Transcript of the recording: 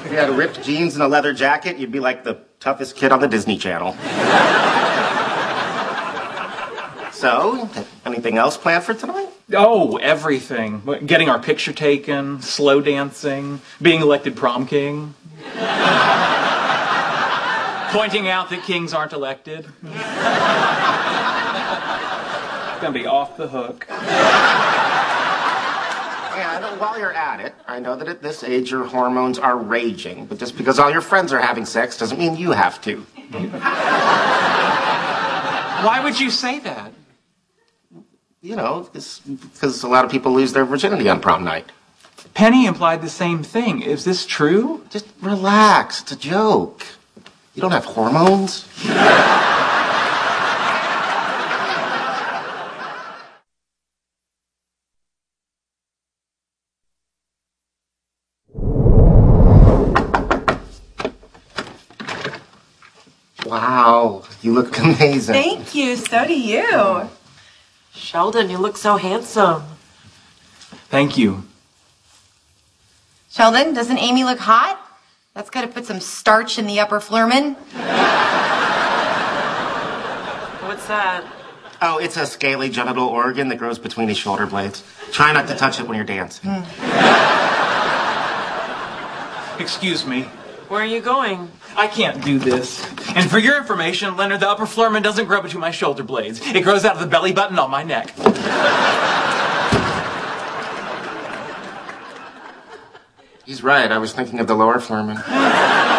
If you had ripped jeans and a leather jacket, you'd be like the toughest kid on the Disney Channel. So, anything else planned for tonight? Oh, everything. Getting our picture taken, slow dancing, being elected prom king. Pointing out that kings aren't elected. It's gonna be off the hook. And while you're at it, I know that at this age your hormones are raging, but just because all your friends are having sex doesn't mean you have to. Why would you say that? You know, because a lot of people lose their virginity on prom night. Penny implied the same thing. Is this true? Just relax. It's a joke. You don't have hormones. Wow, you look amazing. Thank you, so do you. Sheldon, you look so handsome. Thank you. Sheldon, doesn't Amy look hot? That's got to put some starch in the upper flerman. What's that? Oh, it's a scaly genital organ that grows between his shoulder blades. Try not to touch it when you're dancing. Excuse me. Where are you going? I can't do this. And for your information, Leonard, the upper flerman doesn't grow between my shoulder blades. It grows out of the belly button on my neck. He's right. I was thinking of the lower flerman.